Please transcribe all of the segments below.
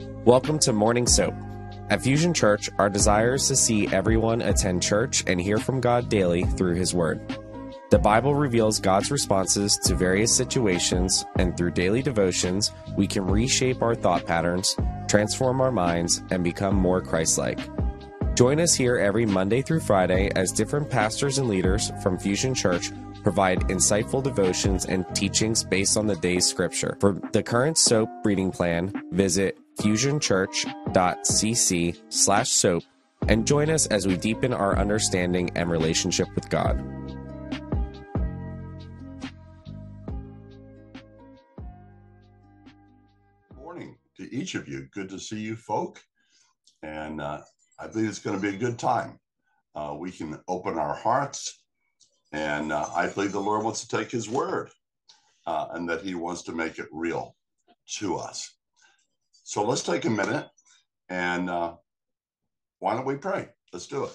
Welcome to Morning Soap. At Fusion Church, our desire is to see everyone attend church and hear from God daily through His Word. The Bible reveals God's responses to various situations, and through daily devotions, we can reshape our thought patterns, transform our minds, and become more Christ-like. Join us here every Monday through Friday as different pastors and leaders from Fusion Church provide insightful devotions and teachings based on the day's scripture. For the current soap reading plan, visit fusionchurch.cc/soap and join us as we deepen our understanding and relationship with God. Morning to each of you. Good to see you folk. And I believe it's going to be a good time. We can open our hearts. And I believe the Lord wants to take His word and that He wants to make it real to us. So let's take a minute and why don't we pray? Let's do it.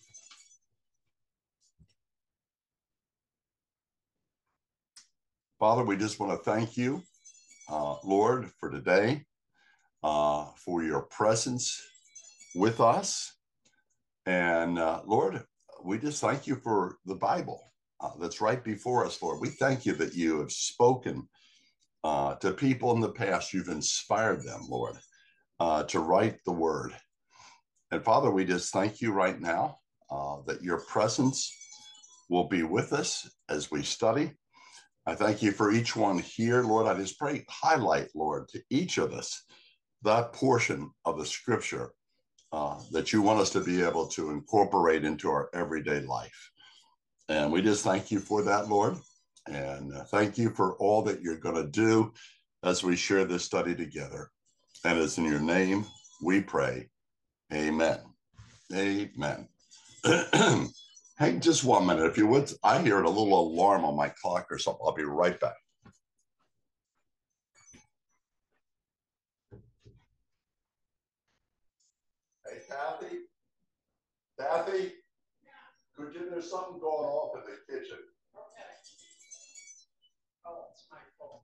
Father, we just want to thank you, Lord, for today, for your presence with us. And Lord, we just thank you for the Bible that's right before us, Lord. We thank you that you have spoken to people in the past. You've inspired them, Lord, to write the word. And Father, we just thank you right now that your presence will be with us as we study. I thank you for each one here, Lord. I just pray, highlight, Lord, to each of us that portion of the scripture that you want us to be able to incorporate into our everyday life. And we just thank you for that, Lord. And thank you for all that you're going to do as we share this study together. And it's in your name we pray. Amen. Amen. Hey, just 1 minute, if you would. I hear a little alarm on my clock or something. I'll be right back. Hey, Kathy? Kathy? Could you, there's something going off in the kitchen. Okay. Oh, it's my fault.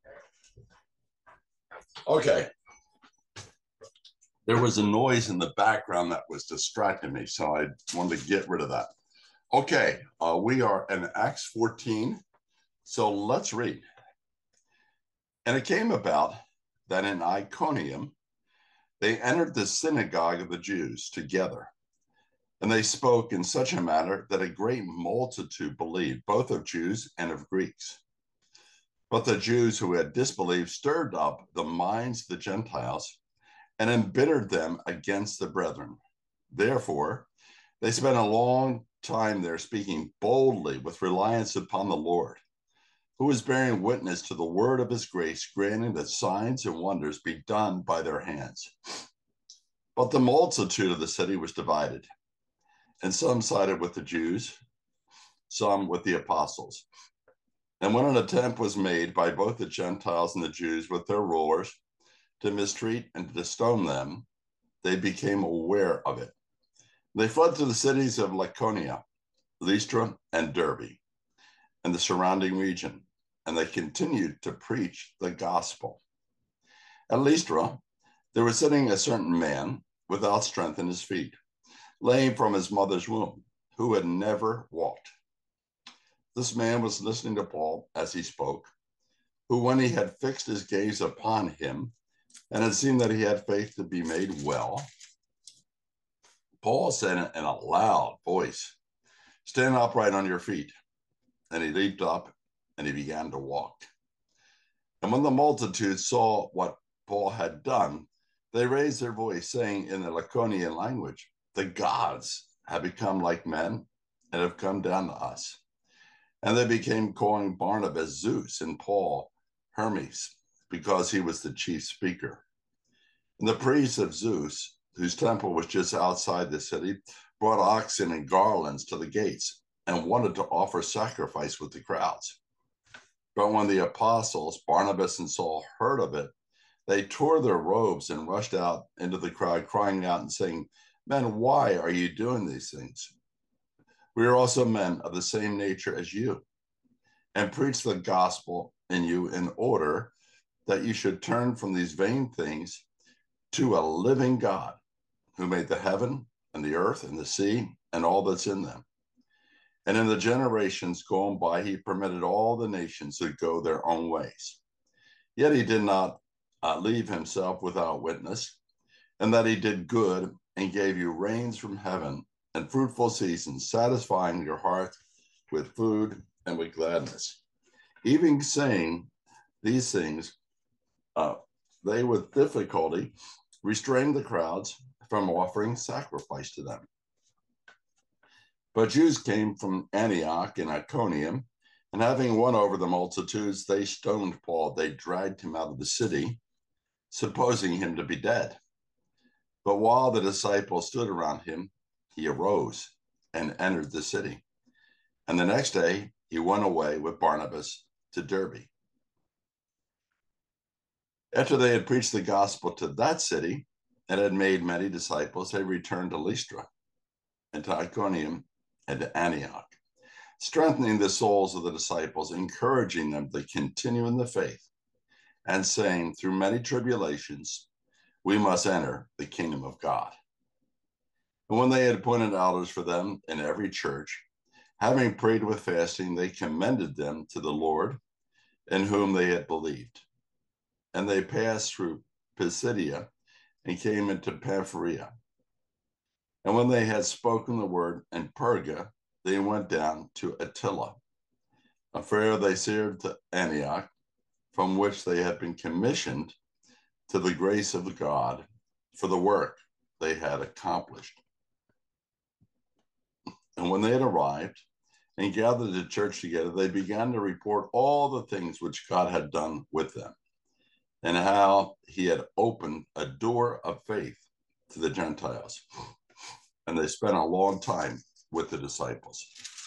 Okay. There was a noise in the background that was distracting me, so I wanted to get rid of that. Okay, we are in Acts 14, so let's read. And it came about that in Iconium, they entered the synagogue of the Jews together. And they spoke in such a manner that a great multitude believed, both of Jews and of Greeks. But the Jews who had disbelieved stirred up the minds of the Gentiles and embittered them against the brethren. Therefore, they spent a long time there speaking boldly with reliance upon the Lord, who was bearing witness to the word of his grace, granting that signs and wonders be done by their hands. But the multitude of the city was divided, and some sided with the Jews, some with the apostles. And when an attempt was made by both the Gentiles and the Jews with their rulers to mistreat and to stone them, they became aware of it. They fled to the cities of Lycaonia, Lystra, and Derbe, and the surrounding region, and they continued to preach the gospel. At Lystra, there was sitting a certain man without strength in his feet, lame from his mother's womb, who had never walked. This man was listening to Paul as he spoke, who, when he had fixed his gaze upon him and had seen that he had faith to be made well, Paul said in a loud voice, "Stand upright on your feet." And he leaped up and he began to walk. And when the multitude saw what Paul had done, they raised their voice, saying in the Lycaonian language, "The gods have become like men and have come down to us." And they became calling Barnabas Zeus and Paul Hermes, because he was the chief speaker. And the priests of Zeus, whose temple was just outside the city, brought oxen and garlands to the gates and wanted to offer sacrifice with the crowds. But when the apostles, Barnabas and Saul, heard of it, they tore their robes and rushed out into the crowd, crying out and saying, "Men, why are you doing these things? We are also men of the same nature as you, and preach the gospel in you in order that you should turn from these vain things to a living God who made the heaven and the earth and the sea and all that's in them. And in the generations gone by, he permitted all the nations to go their own ways. Yet he did not leave himself without witness, and that he did good and gave you rains from heaven and fruitful seasons, satisfying your heart with food and with gladness. Even saying these things, they with difficulty restrained the crowds from offering sacrifice to them. But Jews came from Antioch and Iconium, and having won over the multitudes, they stoned Paul. They dragged him out of the city, supposing him to be dead. But while the disciples stood around him, he arose and entered the city. And the next day, he went away with Barnabas to Derbe. After they had preached the gospel to that city and had made many disciples, they returned to Lystra and to Iconium and to Antioch, strengthening the souls of the disciples, encouraging them to continue in the faith, and saying, through many tribulations, we must enter the kingdom of God. And when they had appointed elders for them in every church, having prayed with fasting, they commended them to the Lord in whom they had believed. And they passed through Pisidia and came into Pamphylia. And when they had spoken the word in Perga, they went down to Attila. After they sailed to Antioch, from which they had been commissioned to the grace of God for the work they had accomplished. And when they had arrived and gathered the church together, they began to report all the things which God had done with them, and how he had opened a door of faith to the Gentiles. And they spent a long time with the disciples.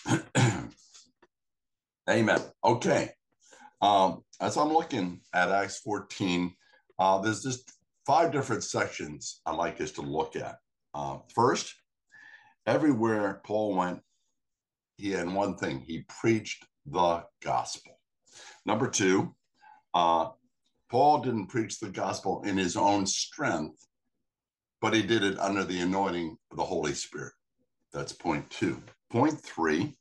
Amen. Okay. As I'm looking at Acts 14, there's just 5 different sections I'd like us to look at. First, everywhere Paul went, he had one thing: he preached the gospel. Number 2, Paul didn't preach the gospel in his own strength, but he did it under the anointing of the Holy Spirit. That's point 2. Point 3,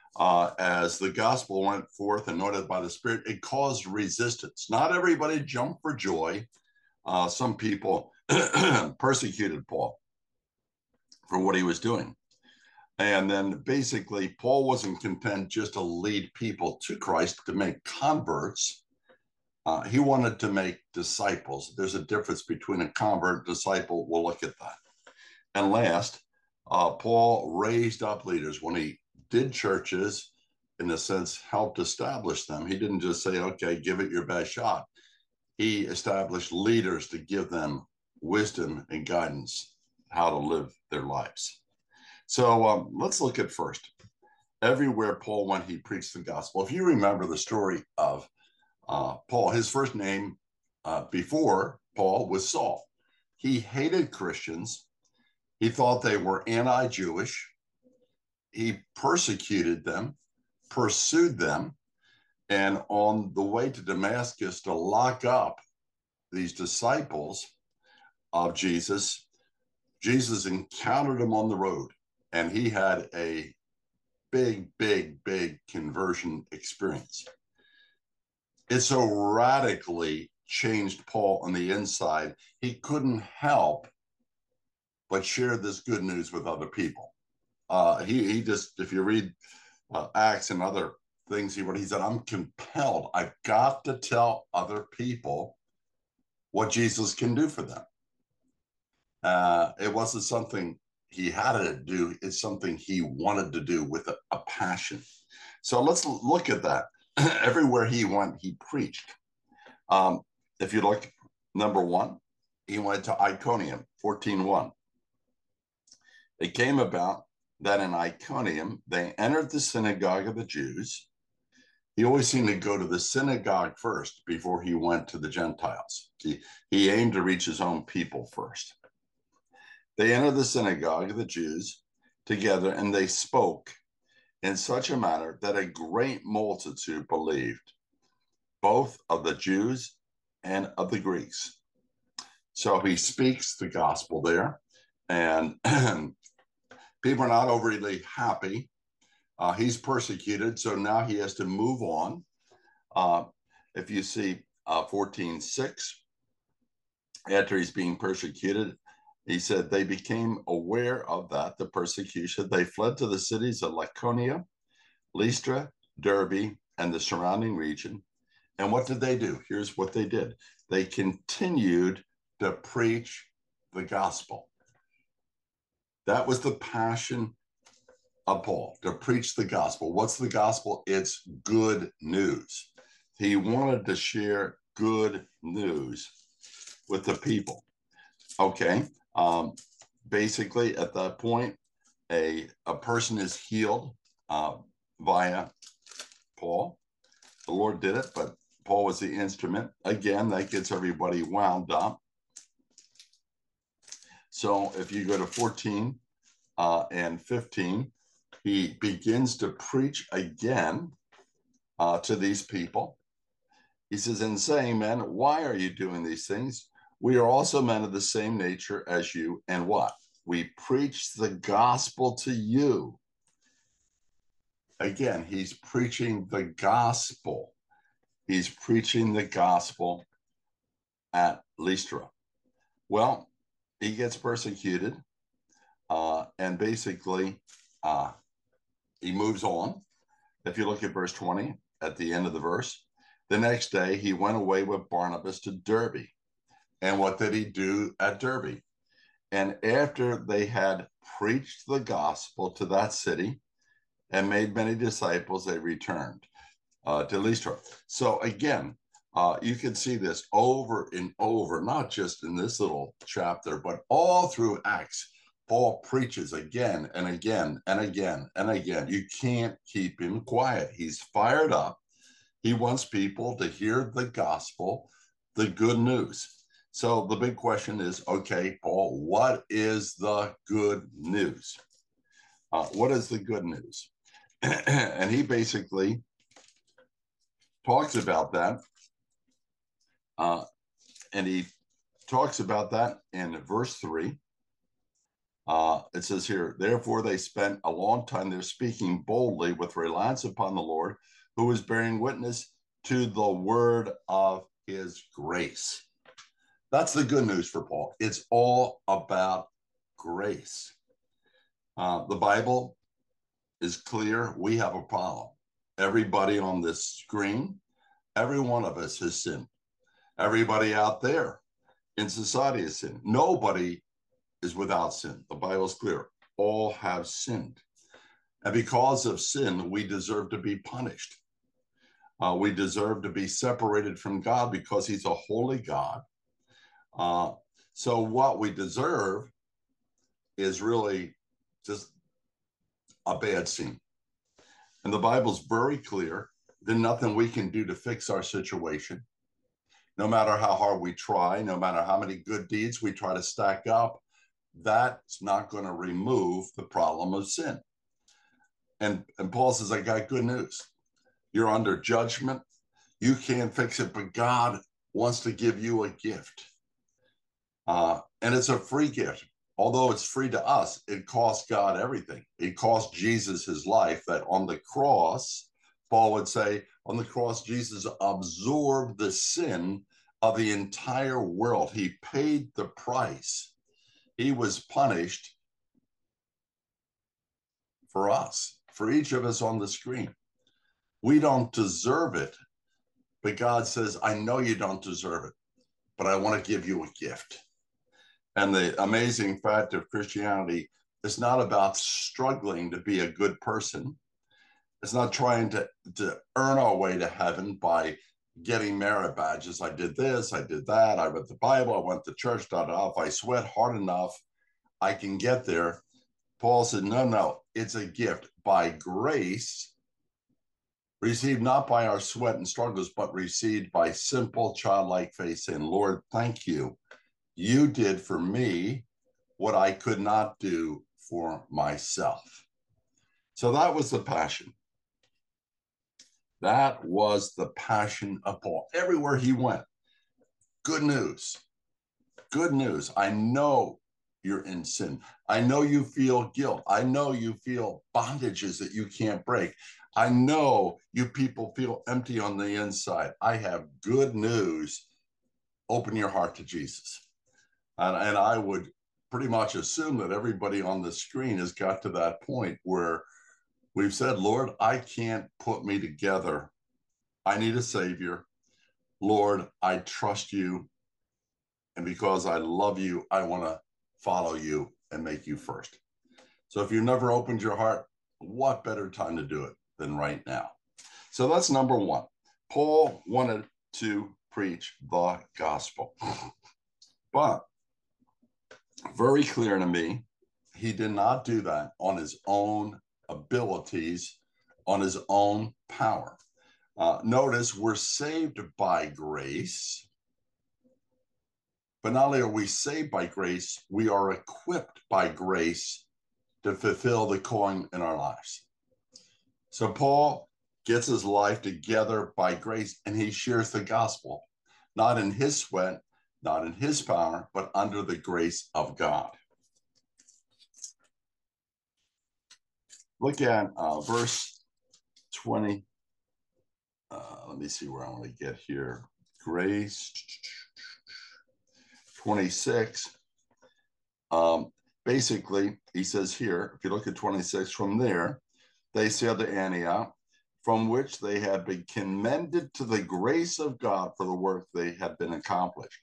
as the gospel went forth anointed by the Spirit, it caused resistance. Not everybody jumped for joy. Some people persecuted Paul for what he was doing. And then basically, Paul wasn't content just to lead people to Christ, to make converts. He wanted to make disciples. There's a difference between a convert and disciple. We'll look at that. And last, Paul raised up leaders. When he did churches, in a sense, helped establish them, he didn't just say, okay, give it your best shot. He established leaders to give them wisdom and guidance how to live their lives. So let's look at first. Everywhere Paul went, he preached the gospel. If you remember the story of Paul, his first name before Paul was Saul. He hated Christians. He thought they were anti-Jewish. He persecuted them, pursued them, and on the way to Damascus to lock up these disciples of Jesus, Jesus encountered him on the road, and he had a big conversion experience. It so radically changed Paul on the inside, he couldn't help but share this good news with other people. He just, if you read Acts and other things, he said, I'm compelled. I've got to tell other people what Jesus can do for them. It wasn't something he had to do. It's something he wanted to do with a passion. So let's look at that. Everywhere he went, he preached. If you look, number 1, he went to Iconium, 14:1. It came about that in Iconium, they entered the synagogue of the Jews. He always seemed to go to the synagogue first before he went to the Gentiles. He aimed to reach his own people first. They entered the synagogue of the Jews together, and they spoke in such a manner that a great multitude believed, both of the Jews and of the Greeks. So he speaks the gospel there, and people are not overly happy. He's persecuted, so now he has to move on. If you see 14:6, after he's being persecuted, he said they became aware of that, the persecution. They fled to the cities of Lycaonia, Lystra, Derbe, and the surrounding region. And what did they do? Here's what they did. They continued to preach the gospel. That was the passion of Paul, to preach the gospel. What's the gospel? It's good news. He wanted to share good news with the people. Okay. Basically, at that point, a person is healed via Paul. The Lord did it, but Paul was the instrument. Again, that gets everybody wound up. So if you go to 14 and 15, he begins to preach again to these people. He says, "And saying, men, why are you doing these things? We are also men of the same nature as you." And what? We preach the gospel to you. Again, he's preaching the gospel. He's preaching the gospel at Lystra. Well, he gets persecuted, and basically he moves on. If you look at verse 20, at the end of the verse, the next day he went away with Barnabas to Derbe. And what did he do at Derbe? And after they had preached the gospel to that city and made many disciples, they returned to Lystra. So again, you can see this over and over, not just in this little chapter, but all through Acts. Paul preaches again and again and again and again. You can't keep him quiet. He's fired up. He wants people to hear the gospel, the good news. So the big question is, okay, Paul, what is the good news? What is the good news? And he basically talks about that. And he talks about that in verse 3. It says here, therefore they spent a long time there speaking boldly with reliance upon the Lord, who was bearing witness to the word of his grace. That's the good news for Paul. It's all about grace. The Bible is clear. We have a problem. Everybody on this screen, every one of us has sinned. Everybody out there in society has sinned. Nobody is without sin. The Bible is clear. All have sinned. And because of sin, we deserve to be punished. We deserve to be separated from God because he's a holy God. So what we deserve is really just a bad sin. And the Bible's very clear. There's nothing we can do to fix our situation. No matter how hard we try, no matter how many good deeds we try to stack up, that's not going to remove the problem of sin. And Paul says, I got good news. You're under judgment. You can't fix it, but God wants to give you a gift. And it's a free gift. Although it's free to us, it cost God everything. It cost Jesus his life, that on the cross, Paul would say, on the cross, Jesus absorbed the sin of the entire world. He paid the price. He was punished for us, for each of us on the screen. We don't deserve it, but God says, I know you don't deserve it, but I want to give you a gift. And the amazing fact of Christianity is not about struggling to be a good person. It's not trying to earn our way to heaven by getting merit badges. I did this, I did that, I read the Bible, I went to church, If I sweat hard enough, I can get there. Paul said, no, it's a gift by grace, received not by our sweat and struggles, but received by simple childlike faith, saying, Lord, thank you. You did for me what I could not do for myself. So that was the passion. That was the passion of Paul. Everywhere he went, good news. Good news. I know you're in sin. I know you feel guilt. I know you feel bondages that you can't break. I know you people feel empty on the inside. I have good news. Open your heart to Jesus. And I would pretty much assume that everybody on the screen has got to that point where we've said, Lord, I can't put me together. I need a Savior. Lord, I trust you. And because I love you, I want to follow you and make you first. So if you've never opened your heart, what better time to do it than right now? So that's number one. Paul wanted to preach the gospel. But very clear to me, he did not do that on his own abilities, on his own power. Notice we're saved by grace. But not only are we saved by grace, we are equipped by grace to fulfill the calling in our lives. So Paul gets his life together by grace, and he shares the gospel, not in his sweat, not in his power, but under the grace of God. Look at verse 20. Let me see where I want to get here. Grace 26. Basically, he says here, if you look at 26, from there, they sailed to Antioch, from which they had been commended to the grace of God for the work they had been accomplished.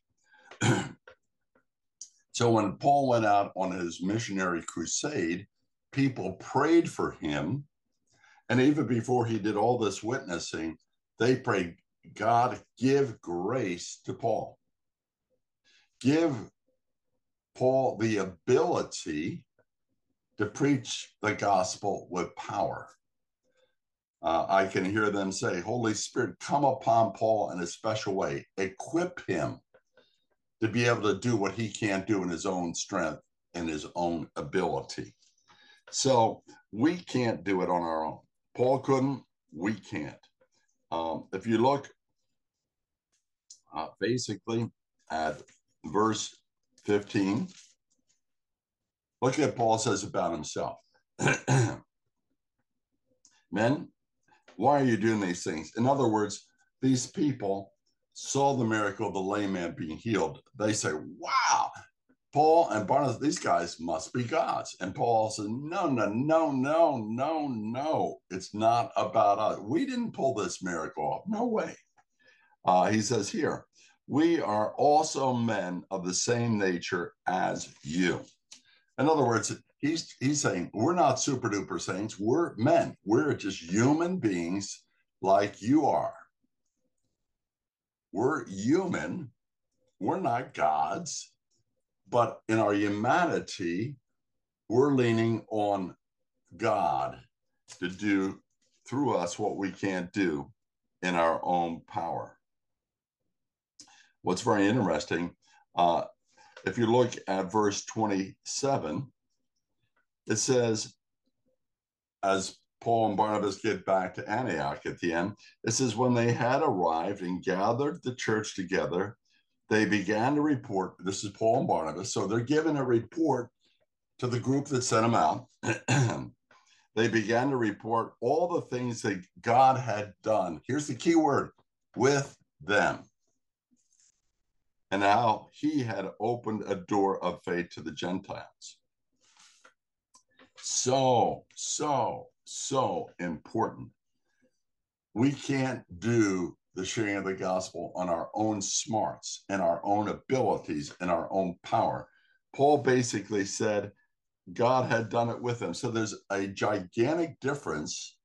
So when Paul went out on his missionary crusade, people prayed for him. And even before he did all this witnessing, they prayed, God, give grace to Paul. Give Paul the ability to preach the gospel with power. I can hear them say, Holy Spirit, come upon Paul in a special way. Equip him to be able to do what he can't do in his own strength and his own ability. So we can't do it on our own. Paul couldn't, we can't. If you look basically at verse 15, look at what Paul says about himself. Men, why are you doing these things? In other words, these people saw the miracle of the lame man being healed. They say, wow, Paul and Barnabas, these guys must be gods. And Paul said, no. It's not about us. We didn't pull this miracle off. No way. He says here, we are also men of the same nature as you. In other words, he's saying we're not super duper saints. We're men. We're just human beings like you are. We're human. We're not gods. But in our humanity, we're leaning on God to do through us what we can't do in our own power. What's very interesting, if you look at verse 27, it says, as Paul and Barnabas get back to Antioch at the end, it says, when they had arrived and gathered the church together, they began to report. This is Paul and Barnabas. So they're giving a report to the group that sent them out. They began to report all the things that God had done. Here's the key word, with them. And how he had opened a door of faith to the Gentiles. So important. We can't do the sharing of the gospel on our own smarts and our own abilities and our own power. Paul basically said God had done it with him. So there's a gigantic difference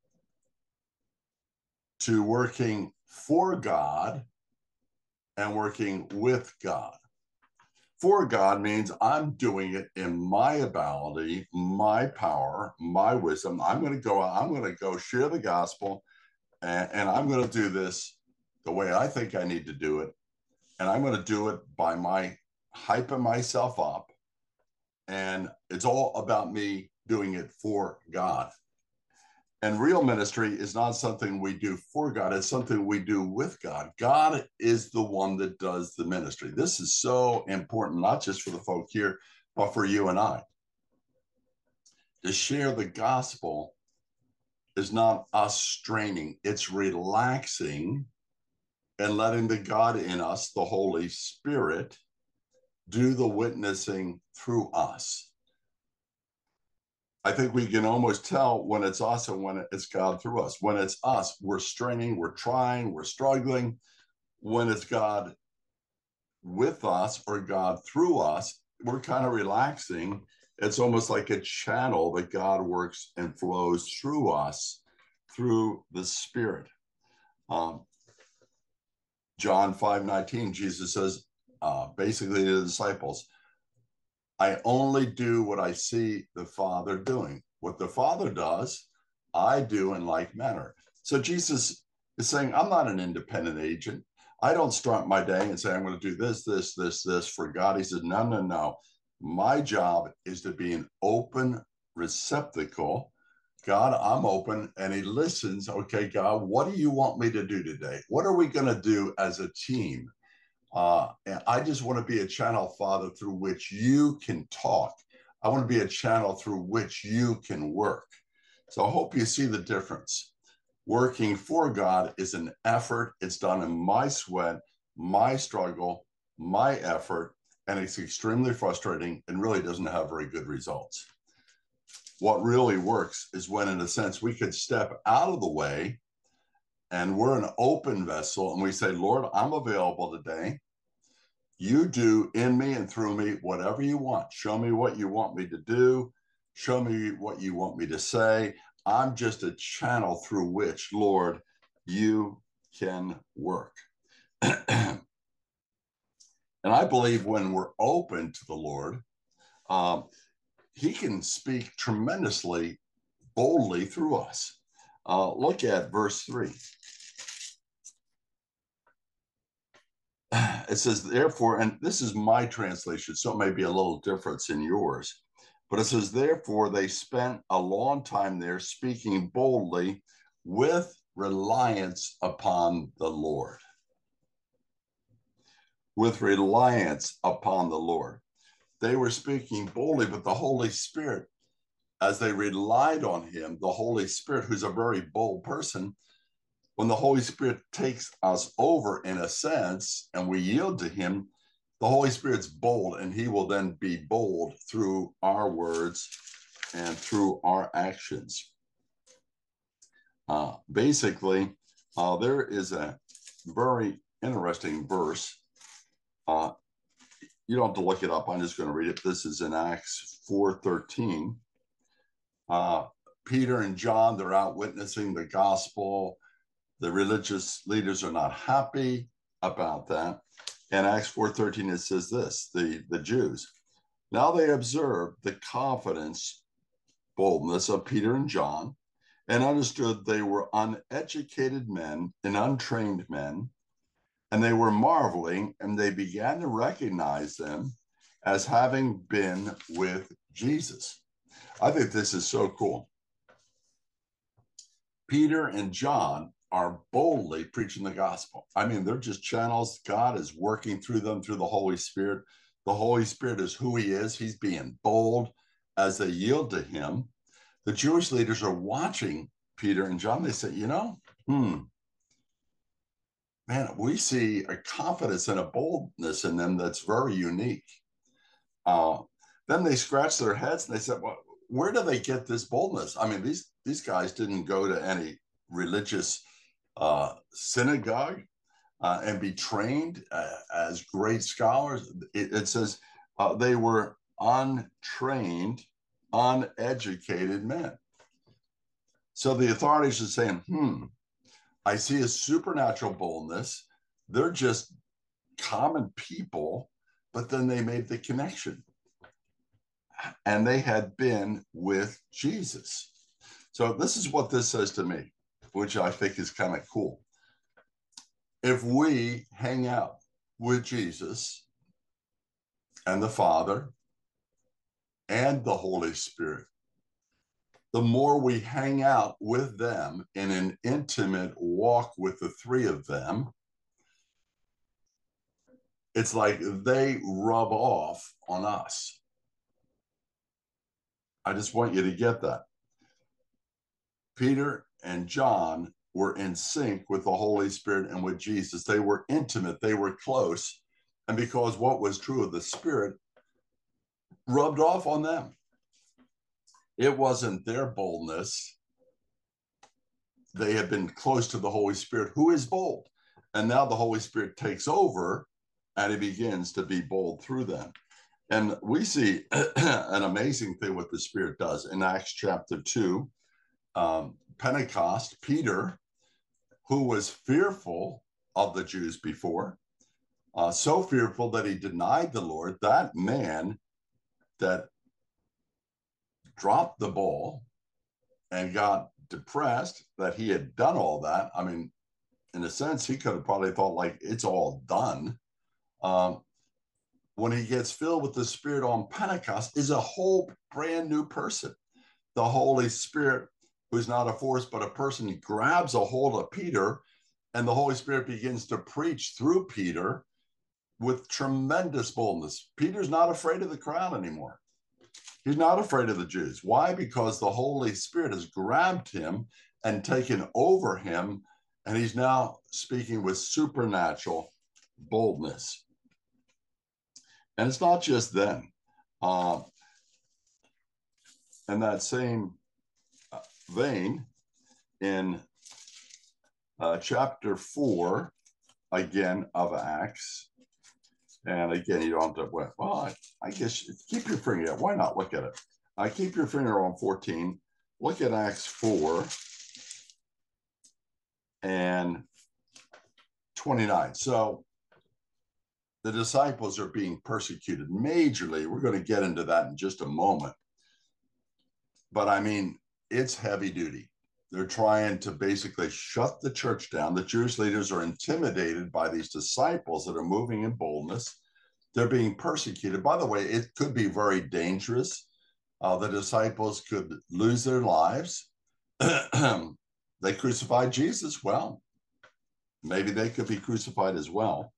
to working for God and working with God. For God means I'm doing it in my ability, my power, my wisdom. I'm going to go share the gospel, and I'm going to do this the way I think I need to do it. And I'm going to do it by my hyping myself up. And it's all about me doing it for God. And real ministry is not something we do for God, it's something we do with God. God is the one that does the ministry. This is so important, not just for the folk here, but for you and I. To share the gospel is not us straining, it's relaxing and letting the God in us, the Holy Spirit, do the witnessing through us. I think we can almost tell when it's us and when it's God through us. When it's us, we're straining, we're trying, we're struggling. When it's God with us or God through us, we're kind of relaxing. It's almost like a channel that God works and flows through us, through the Spirit. John 5:19, Jesus says, basically to the disciples, I only do what I see the Father doing. What the Father does, I do in like manner. So Jesus is saying, I'm not an independent agent. I don't start my day and say, I'm going to do this, this, this, this for God. He said, no, no, no. My job is to be an open receptacle. God, I'm open. And he listens. Okay, God, what do you want me to do today? What are we going to do as a team? And I just want to be a channel, Father, through which you can talk. I want to be a channel through which you can work. So I hope you see the difference. Working for God is an effort. It's done in my sweat, my struggle, my effort, and it's extremely frustrating and really doesn't have very good results. What really works is when, in a sense, we could step out of the way and we're an open vessel and we say, Lord, I'm available today. You do in me and through me whatever you want. Show me what you want me to do. Show me what you want me to say. I'm just a channel through which, Lord, you can work. And I believe when we're open to the Lord, he can speak tremendously boldly through us. Look at verse 3. It says, therefore, and this is my translation, so it may be a little difference in yours, but it says, therefore, they spent a long time there speaking boldly with reliance upon the Lord. With reliance upon the Lord. They were speaking boldly, but the Holy Spirit, as they relied on him, the Holy Spirit, who's a very bold person, when the Holy Spirit takes us over in a sense and we yield to him, the Holy Spirit's bold and he will then be bold through our words and through our actions. Basically, there is a very interesting verse. You don't have to look it up. I'm just going to read it. This is in Acts 4:13. Peter and John, they're out witnessing the gospel. The religious leaders are not happy about that. In Acts 4:13, it says this, the Jews. Now they observed the confidence, boldness of Peter and John, and understood they were uneducated men and untrained men, and they were marveling, and they began to recognize them as having been with Jesus. I think this is so cool. Peter and John are boldly preaching the gospel. I mean, they're just channels. God is working through them through the Holy Spirit. The Holy Spirit is who he is. He's being bold as they yield to him. The Jewish leaders are watching Peter and John. They say, man, we see a confidence and a boldness in them that's very unique. Then they scratch their heads and they said, well, where do they get this boldness? I mean, these guys didn't go to any religious synagogue and be trained as great scholars. It says they were untrained, uneducated men. So the authorities are saying, I see a supernatural boldness. They're just common people, but then they made the connection. And they had been with Jesus. So this is what this says to me, which I think is kind of cool. If we hang out with Jesus and the Father and the Holy Spirit, the more we hang out with them in an intimate walk with the three of them, it's like they rub off on us. I just want you to get that. Peter and John were in sync with the Holy Spirit and with Jesus. They were intimate, they were close. And because what was true of the Spirit rubbed off on them. It wasn't their boldness. They had been close to the Holy Spirit, who is bold. And now the Holy Spirit takes over and he begins to be bold through them. And we see an amazing thing what the Spirit does in Acts chapter 2. Pentecost, Peter, who was fearful of the Jews before, so fearful that he denied the Lord, that man that dropped the ball and got depressed that he had done all that. I mean, in a sense, he could have probably thought like it's all done. When he gets filled with the Spirit on Pentecost, is a whole brand new person. The Holy Spirit, who's not a force but a person, he grabs a hold of Peter, and the Holy Spirit begins to preach through Peter with tremendous boldness. Peter's not afraid of the crowd anymore. He's not afraid of the Jews. Why? Because the Holy Spirit has grabbed him and taken over him, and he's now speaking with supernatural boldness. And it's not just them. In that same vein, in chapter 4, again, of Acts, and again, you don't have to, well, I guess keep your finger, why not look at it? Keep your finger on 14, look at Acts 4 and 29. So the disciples are being persecuted majorly. We're going to get into that in just a moment. But I mean, it's heavy duty. They're trying to basically shut the church down. The Jewish leaders are intimidated by these disciples that are moving in boldness. They're being persecuted. By the way, it could be very dangerous. The disciples could lose their lives. They crucified Jesus. Well, maybe they could be crucified as well.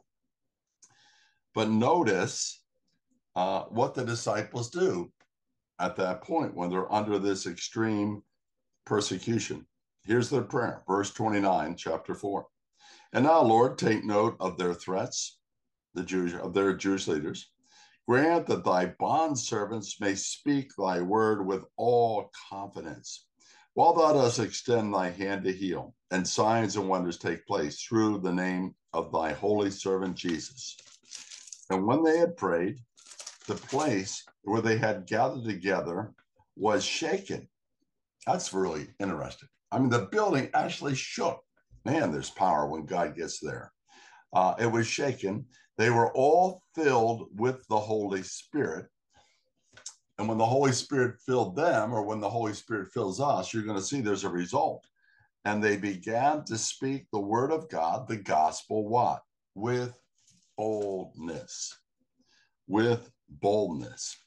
But notice what the disciples do at that point when they're under this extreme persecution. Here's their prayer, verse 29, chapter 4. And now, Lord, take note of their threats, of their Jewish leaders. Grant that thy bondservants may speak thy word with all confidence, while thou dost extend thy hand to heal, and signs and wonders take place through the name of thy holy servant Jesus. And when they had prayed, the place where they had gathered together was shaken. That's really interesting. I mean, the building actually shook. Man, there's power when God gets there. It was shaken. They were all filled with the Holy Spirit. And when the Holy Spirit filled them, or when the Holy Spirit fills us, you're going to see there's a result. And they began to speak the word of God, the gospel, what? With boldness. With boldness.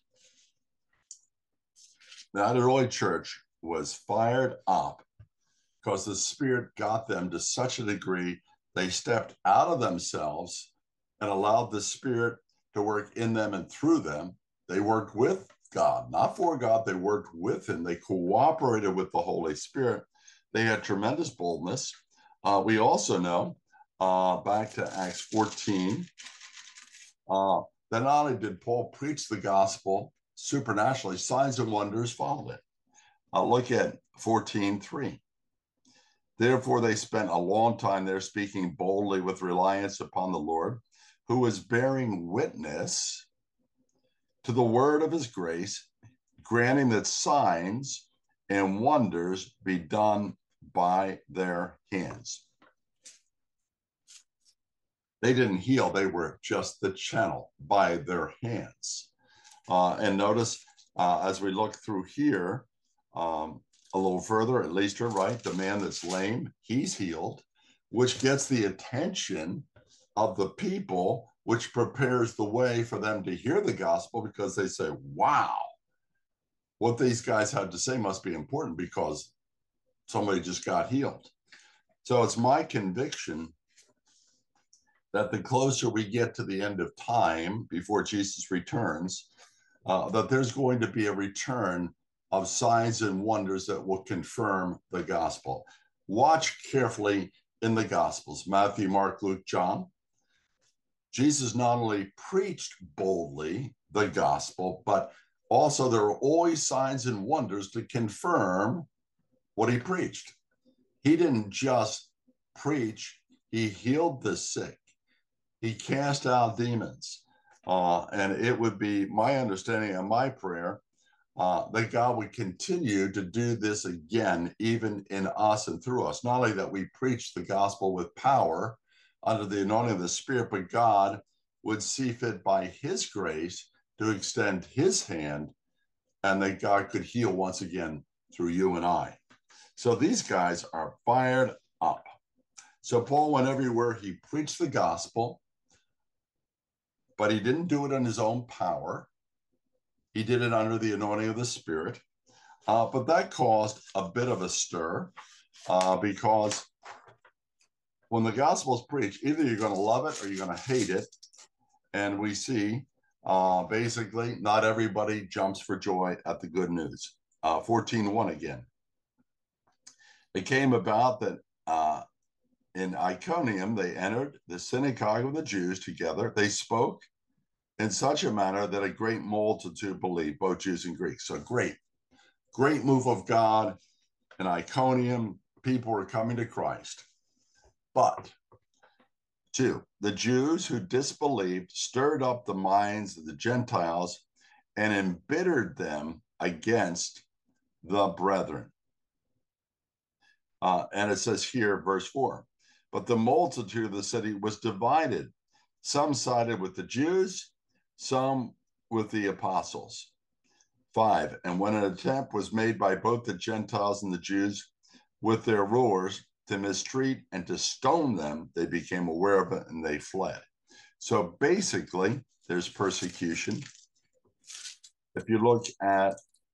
Now, the early church was fired up because the Spirit got them to such a degree they stepped out of themselves and allowed the Spirit to work in them and through them. They worked with God, not for God. They worked with him. They cooperated with the Holy Spirit. They had tremendous boldness. We also know, back to Acts 14, that not only did Paul preach the gospel supernaturally, signs and wonders followed it. Look at 14:3. Therefore, they spent a long time there speaking boldly with reliance upon the Lord, who was bearing witness to the word of his grace, granting that signs and wonders be done by their hands. They didn't heal, they were just the channel by their hands. And notice as we look through here, a little further, at least you're right, the man that's lame, he's healed, which gets the attention of the people, which prepares the way for them to hear the gospel because they say, wow, what these guys had to say must be important because somebody just got healed. So it's my conviction that the closer we get to the end of time before Jesus returns, that there's going to be a return of signs and wonders that will confirm the gospel. Watch carefully in the Gospels, Matthew, Mark, Luke, John. Jesus not only preached boldly the gospel, but also there are always signs and wonders to confirm what he preached. He didn't just preach, he healed the sick. He cast out demons. And it would be my understanding and my prayer that God would continue to do this again, even in us and through us. Not only that we preach the gospel with power under the anointing of the Spirit, but God would see fit by his grace to extend his hand, and that God could heal once again through you and I. So these guys are fired up. So Paul went everywhere. He preached the gospel, but he didn't do it in his own power. He did it under the anointing of the Spirit. But that caused a bit of a stir because when the gospel is preached, either you're going to love it or you're going to hate it. And we see basically not everybody jumps for joy at the good news. 14:1 again. It came about that in Iconium, they entered the synagogue of the Jews together. They spoke in such a manner that a great multitude believed, both Jews and Greeks. So great move of God in Iconium. People were coming to Christ. But 2, the Jews who disbelieved stirred up the minds of the Gentiles and embittered them against the brethren. And it says here, verse 4, but the multitude of the city was divided. Some sided with the Jews, some with the apostles. 5, and when an attempt was made by both the Gentiles and the Jews with their rulers to mistreat and to stone them, they became aware of it and they fled. So basically, there's persecution. If you look at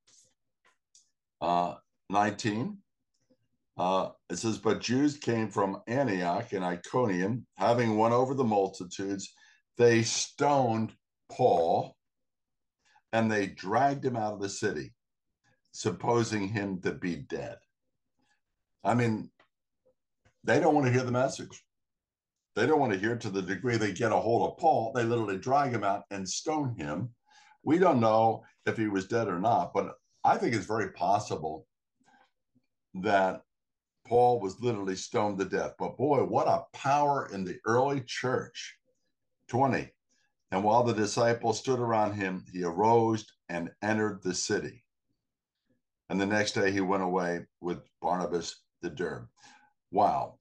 19, it says, but Jews came from Antioch and Iconium, having won over the multitudes, they stoned Paul and they dragged him out of the city, supposing him to be dead. I mean, they don't want to hear the message. They don't want to hear it to the degree they get a hold of Paul. They literally drag him out and stone him. We don't know if he was dead or not, but I think it's very possible that Paul was literally stoned to death. But boy, what a power in the early church. 20, and while the disciples stood around him, he arose and entered the city. And the next day he went away with Barnabas to Derbe. Wow.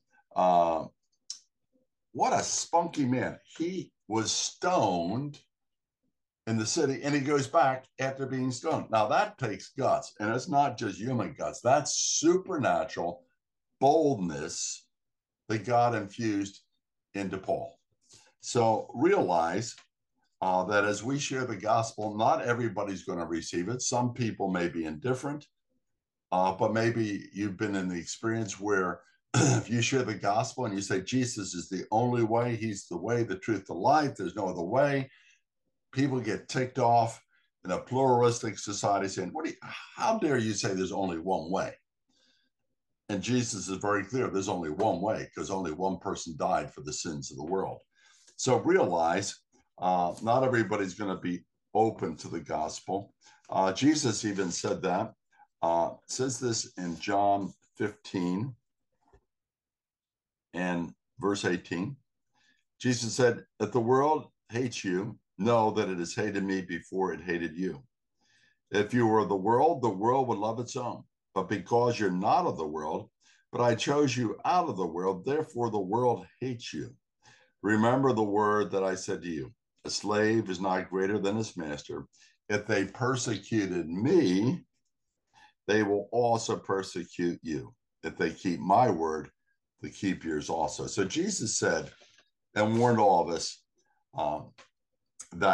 What a spunky man. He was stoned in the city and he goes back after being stoned. Now that takes guts, and it's not just human guts. That's supernatural boldness that God infused into Paul. So realize that as we share the gospel, not everybody's going to receive it. Some people may be indifferent, but maybe you've been in the experience where if you share the gospel and you say Jesus is the only way, he's the way, the truth, the life, there's no other way, people get ticked off in a pluralistic society saying, how dare you say there's only one way? And Jesus is very clear, there's only one way because only one person died for the sins of the world. So realize not everybody's going to be open to the gospel. Jesus even said that. Says this in John 15 and verse 18. Jesus said, if the world hates you, know that it has hated me before it hated you. If you were of the world would love its own. But because you're not of the world, but I chose you out of the world, therefore the world hates you. Remember the word that I said to you, a slave is not greater than his master. If they persecuted me, they will also persecute you. If they keep my word, they keep yours also. So Jesus said and warned all of us that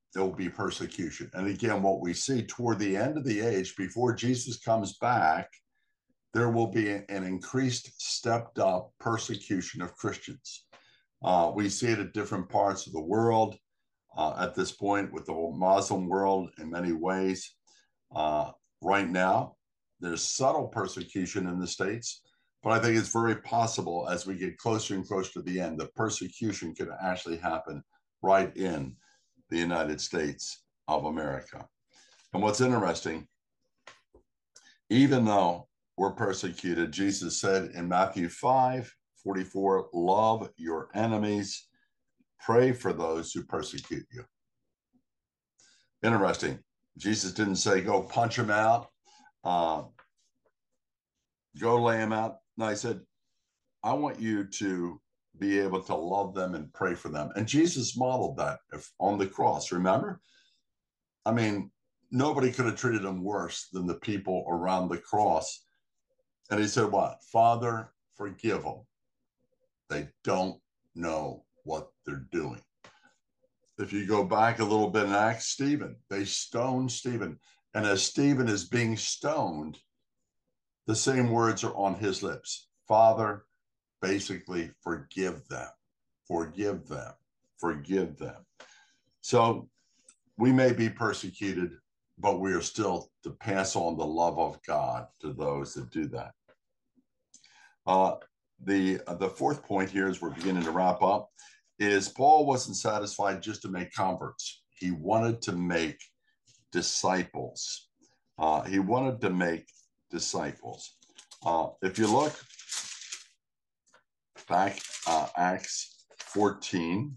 there will be persecution. And again, what we see toward the end of the age, before Jesus comes back, there will be an increased, stepped up persecution of Christians. We see it at different parts of the world at this point with the Muslim world in many ways. Right now, there's subtle persecution in the States, but I think it's very possible as we get closer and closer to the end, that persecution could actually happen right in the United States of America. And what's interesting, even though we're persecuted, Jesus said in Matthew 5:44, love your enemies, pray for those who persecute you. Interesting. Jesus didn't say go punch them out, go lay them out. No, he said, I want you to be able to love them and pray for them. And Jesus modeled that on the cross, remember? I mean, nobody could have treated him worse than the people around the cross. And he said, what? Father, forgive them. They don't know what they're doing. If you go back a little bit in Acts, Stephen, they stoned Stephen. And as Stephen is being stoned, the same words are on his lips. Father, basically, forgive them, forgive them, forgive them. So we may be persecuted, but we are still to pass on the love of God to those that do that. The fourth point here, as we're beginning to wrap up, is Paul wasn't satisfied just to make converts. He wanted to make disciples. He wanted to make disciples. If you look back, Acts 14,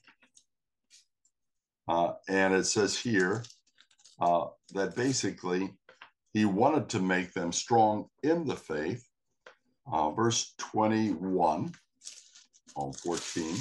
and it says here that basically he wanted to make them strong in the faith. Verse 21 on 14,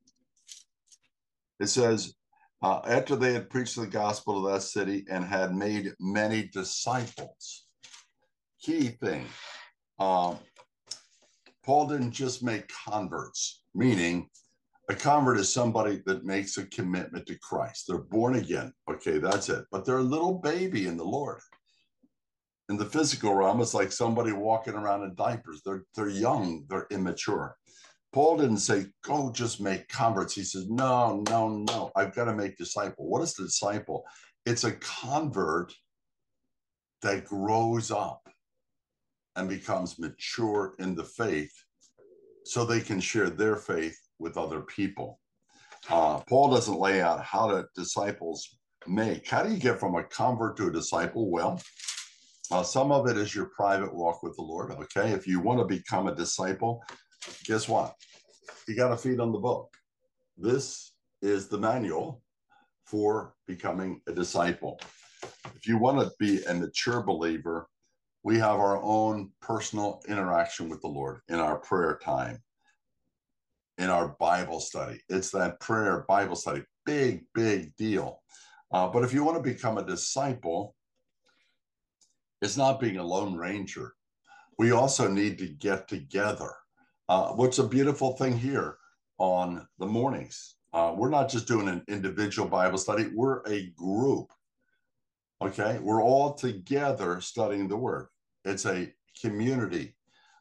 it says, after they had preached the gospel to that city and had made many disciples. Key thing, Paul didn't just make converts, meaning a convert is somebody that makes a commitment to Christ. They're born again. Okay, that's it. But they're a little baby in the Lord. In the physical realm, it's like somebody walking around in diapers. They're young, they're immature. Paul didn't say, go just make converts. He says, no, I've got to make disciple. What is the disciple? It's a convert that grows up and becomes mature in the faith so they can share their faith with other people. Paul doesn't lay out how to disciples make. How do you get from a convert to a disciple? Well, some of it is your private walk with the Lord, okay? If you want to become a disciple, guess what? You got to feed on the book. This is the manual for becoming a disciple. If you want to be a mature believer, we have our own personal interaction with the Lord in our prayer time, in our Bible study. It's that prayer Bible study, big deal. But if you want to become a disciple, it's not being a lone ranger. We also need to get together. What's a beautiful thing here on the mornings? We're not just doing an individual Bible study. We're a group. Okay, we're all together studying the Word. It's a community.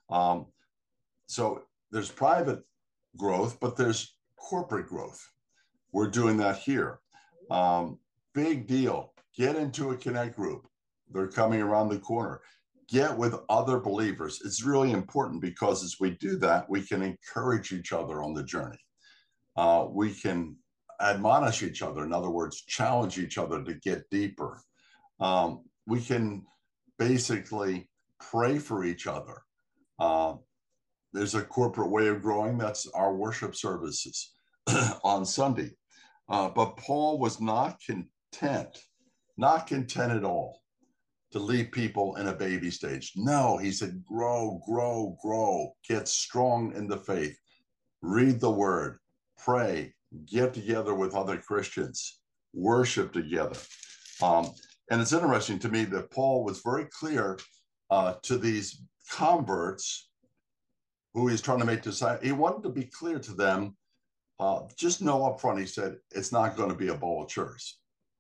So there's private growth, but there's corporate growth. We're doing that here. Big deal. Get into a Connect group. They're coming around the corner. Get with other believers. It's really important because as we do that, we can encourage each other on the journey. We can admonish each other. In other words, challenge each other to get deeper. We can basically pray for each other. There's a corporate way of growing. That's our worship services on Sunday. But Paul was not content at all to leave people in a baby stage. No, he said, grow, get strong in the faith, read the Word, pray, get together with other Christians, worship together. And it's interesting to me that Paul was very clear to these converts who he's trying to make disciples. He wanted to be clear to them, just know up front, he said, it's not going to be a bowl of churros.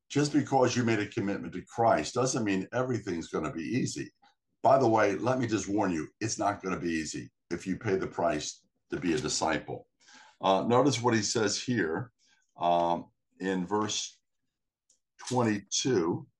just because you made a commitment to Christ doesn't mean everything's going to be easy. By the way, let me just warn you, it's not going to be easy if you pay the price to be a disciple. Notice what he says here in verse 22.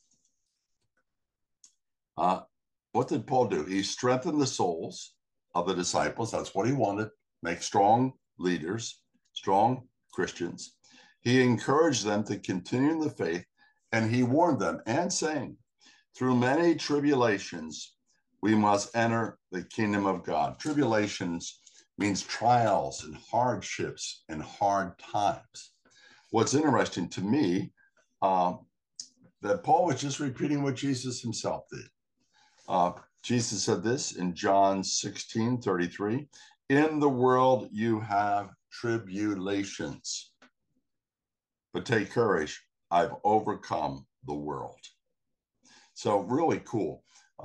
What did Paul do? He strengthened the souls of the disciples. That's what he wanted. Make strong leaders, strong Christians. He encouraged them to continue in the faith, and he warned them and saying, through many tribulations, we must enter the kingdom of God. Tribulations means trials and hardships and hard times. What's interesting to me, that Paul was just repeating what Jesus himself did. Jesus said this in John 16:33, in the world you have tribulations, but take courage, I've overcome the world. So really cool.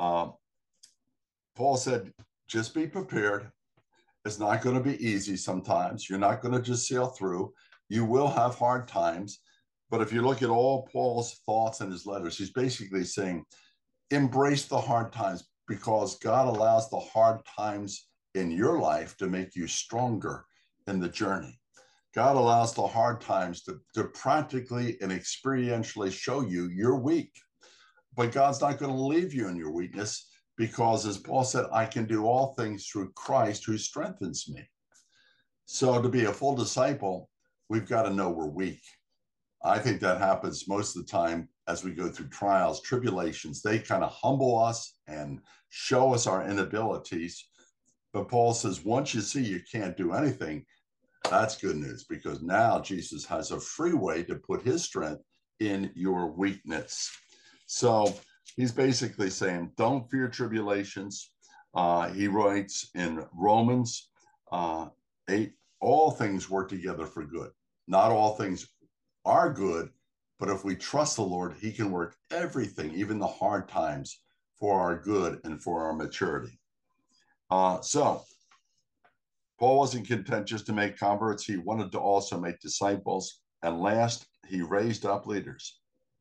Paul said, just be prepared. It's not going to be easy sometimes. You're not going to just sail through. You will have hard times. But if you look at all Paul's thoughts in his letters, he's basically saying, embrace the hard times, because God allows the hard times in your life to make you stronger in the journey. God allows the hard times to practically and experientially show you you're weak. But God's not going to leave you in your weakness, because as Paul said, I can do all things through Christ who strengthens me. So to be a full disciple, we've got to know we're weak. I think that happens most of the time as we go through trials, tribulations. They kind of humble us and show us our inabilities. But Paul says, once you see you can't do anything, that's good news, because now Jesus has a free way to put his strength in your weakness. So he's basically saying, don't fear tribulations. He writes in Romans 8, all things work together for good. Not all things are good, but if we trust the Lord, he can work everything, even the hard times, for our good and for our maturity. So Paul wasn't content just to make converts. He wanted to also make disciples. And last, he raised up leaders.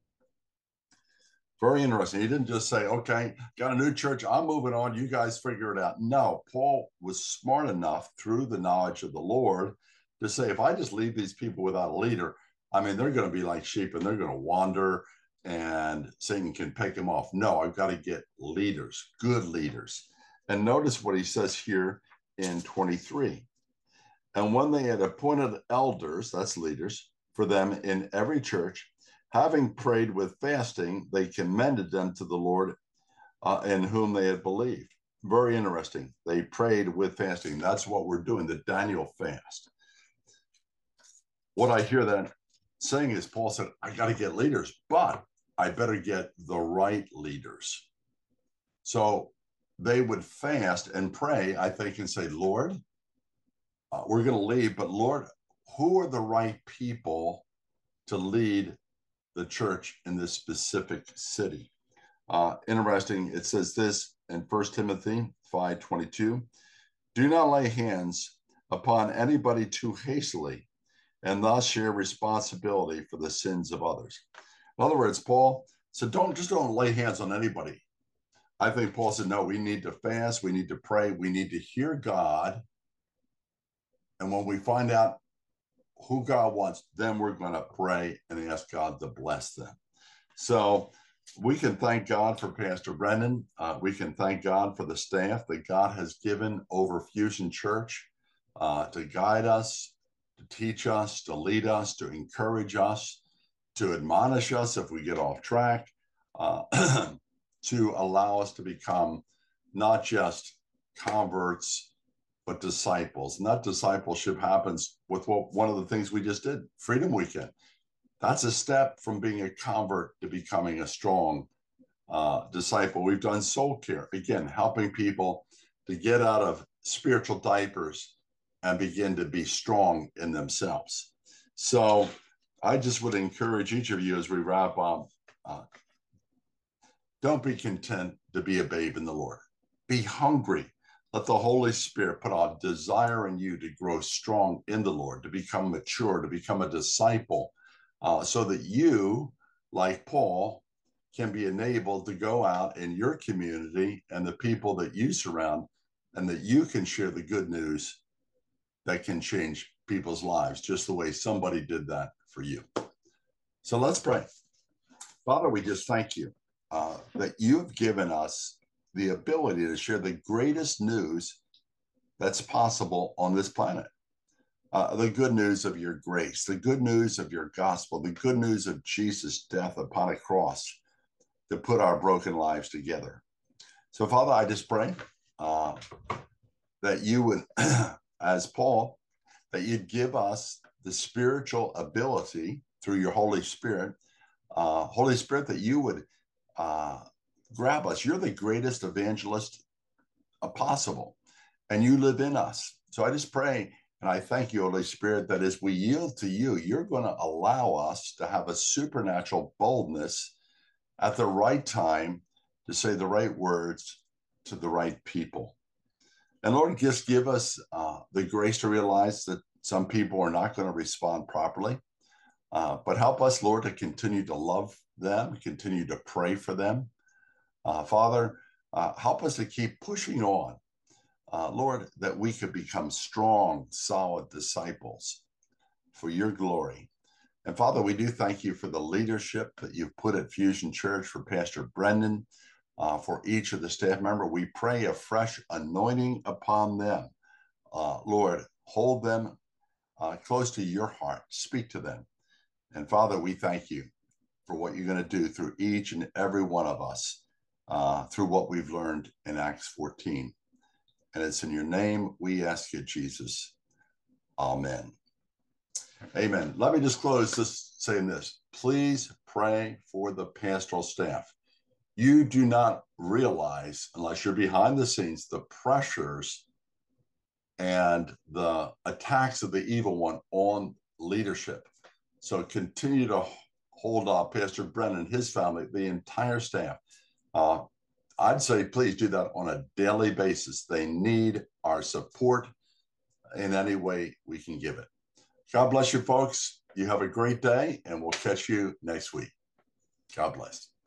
Very interesting. He didn't just say, okay, got a new church, I'm moving on, you guys figure it out. No, Paul was smart enough through the knowledge of the Lord to say, if I just leave these people without a leader, I mean, they're going to be like sheep and they're going to wander and Satan can pick them off. No, I've got to get leaders, good leaders. And notice what he says here in 23. And when they had appointed elders, that's leaders, for them in every church, having prayed with fasting, they commended them to the Lord in whom they had believed. Very interesting. They prayed with fasting. That's what we're doing, the Daniel fast. What I hear that saying is, Paul said, I got to get leaders, but I better get the right leaders. So they would fast and pray, I think, and say, Lord, we're going to leave, but Lord, who are the right people to lead the church in this specific city? Interesting, it says this in 1 Timothy 5:22, do not lay hands upon anybody too hastily, and thus share responsibility for the sins of others. In other words, Paul said, don't lay hands on anybody. I think Paul said, no, we need to fast, we need to pray, we need to hear God. And when we find out who God wants, then we're going to pray and ask God to bless them. So we can thank God for Pastor Brendan. We can thank God for the staff that God has given over Fusion Church to guide us, to teach us, to lead us, to encourage us, to admonish us if we get off track, to allow us to become not just converts, but disciples. And that discipleship happens with one of the things we just did, Freedom Weekend. That's a step from being a convert to becoming a strong disciple. We've done soul care, again, helping people to get out of spiritual diapers and begin to be strong in themselves. So I just would encourage each of you as we wrap up, don't be content to be a babe in the Lord. Be hungry. Let the Holy Spirit put a desire in you to grow strong in the Lord, to become mature, to become a disciple, so that you like Paul, can be enabled to go out in your community and the people that you surround, and that you can share the good news that can change people's lives, just the way somebody did that for you. So let's pray. Father, we just thank you that you've given us the ability to share the greatest news that's possible on this planet. The good news of your grace, the good news of your gospel, the good news of Jesus' death upon a cross to put our broken lives together. So, Father, I just pray that you would, as Paul, that you'd give us the spiritual ability through your Holy Spirit, that you would grab us. You're the greatest evangelist possible, and you live in us. So I just pray, and I thank you, Holy Spirit, that as we yield to you, you're going to allow us to have a supernatural boldness at the right time to say the right words to the right people. And Lord, just give us the grace to realize that some people are not going to respond properly, but help us, Lord, to continue to love them, continue to pray for them. Father, help us to keep pushing on, Lord, that we could become strong, solid disciples for your glory. And Father, we do thank you for the leadership that you've put at Fusion Church, for Pastor Brendan, for each of the staff member. We pray a fresh anointing upon them. Lord, hold them close to your heart. Speak to them. And Father, we thank you for what you're going to do through each and every one of us, through what we've learned in Acts 14. And it's in your name we ask it, Jesus. Amen. Amen. Let me just close just saying this. Please pray for the pastoral staff. You do not realize, unless you're behind the scenes, the pressures and the attacks of the evil one on leadership. So continue to hold up Pastor Brennan, his family, the entire staff. I'd say please do that on a daily basis. They need our support in any way we can give it. God bless you, folks. You have a great day, and we'll catch you next week. God bless.